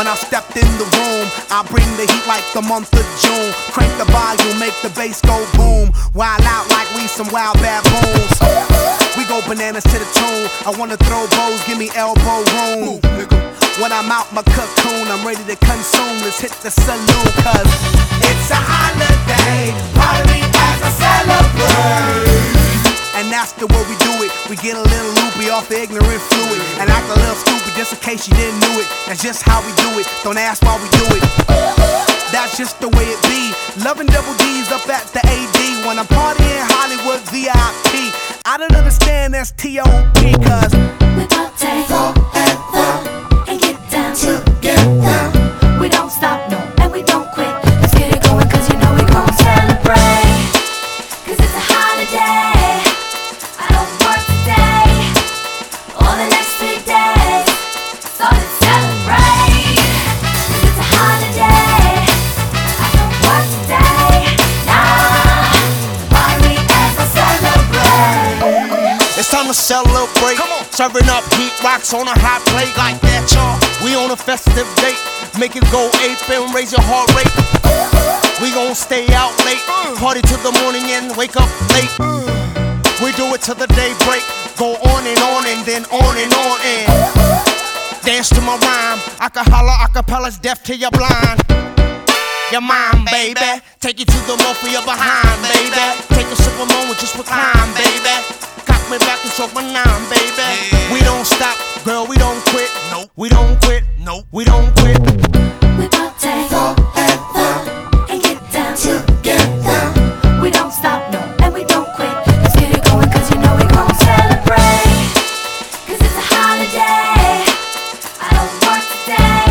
When I stepped in the room, I bring the heat like the month of June. Crank the volume, make the bass go boom. Wild out like we some wild baboons. We go bananas to the tune. I wanna throw bows, give me elbow room. When I'm out my cocoon, I'm ready to consume. Let's hit the saloon, cause it's a holiday. Party as I celebrate. And that's the way we do it. We get a little loopy off the ignorant fluid and act a little stupid just in case you didn't know it. That's just how we do it. Don't ask why we do it. That's just the way it be. Loving double D's up at the AD when I'm partying Hollywood VIP. I don't understand that's T.O.P. cause we party forever and get down together. We don't stop, no, and we don't quit. Let's get it going cause you know we gon' celebrate. Cause it's a holiday. I don't work today or the next 3 days. So let's celebrate. Cause it's a holiday. I don't work today. Nah, party as I celebrate. It's time to celebrate. Come on. Serving up heat rocks on a hot plate like that, y'all. We on a festive date. Make it go ape and raise your heart rate. We gon' stay out late. Party till the morning and wake up late. We do it till the day break. Go on and then on and on and dance to my rhyme. I can holler, acapella's deaf till you're blind. Your mind, baby. Take you to the more for your behind, baby. Take a simple moment, just recline, baby. Cock me back and stroke my nine, baby. Yeah. We don't stop, girl, we don't quit. Nope. We don't quit. Nope. We don't quit. We party forever and get down together. We don't stop, no, and we don't quit. Let's get it going cause you know we gon' celebrate. Cause it's a holiday. I don't work today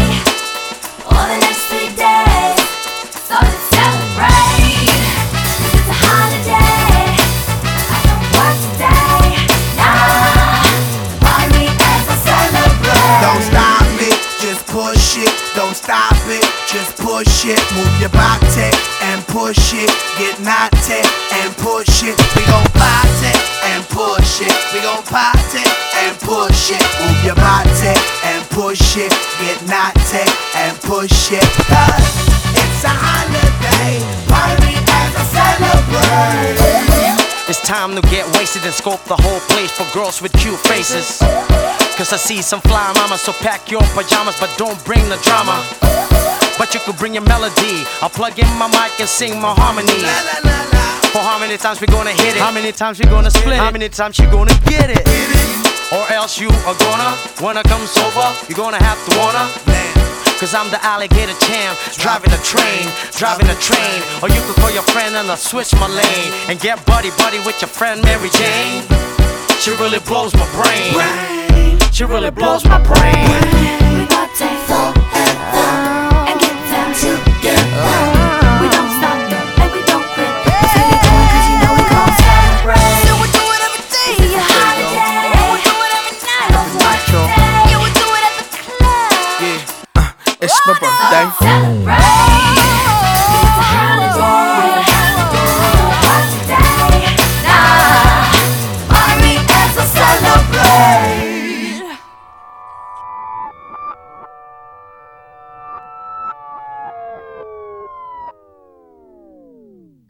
or the next 3 days. So let's celebrate. Cause it's a holiday. I don't work today. Nah, party as I celebrate. don't stop it, just push it. Don't stop it, just push it. Move your body and push it. Get naughty and push it. We gon' party and push it. We gon' party and push it. Move your body and push it. Get naughty and push it. Cause it's a holiday. Party as I celebrate. It's time to get wasted and scope the whole place for girls with cute faces. Cause I see some fly mamas, so pack your pajamas, but don't bring the drama. But you could bring your melody. I'll plug in my mic and sing my harmonies. For how many times we gonna hit it? How many times we gonna split it? How many times you gonna get it? Or else you are gonna, when I comes over, you're gonna have to wanna. Cause I'm the alligator champ, driving a train. Or you could call your friend and I'll switch my lane and get buddy with your friend Mary Jane. She really blows my brain. She really blows my brain. We party forever and get down together. We don't stop, no, and we don't quit. Let's get it going cause you know we gon' celebrate. So we do it every day. It's a holiday. We do it every I night. don't work today. Yeah, we do it at the club. It's my birthday.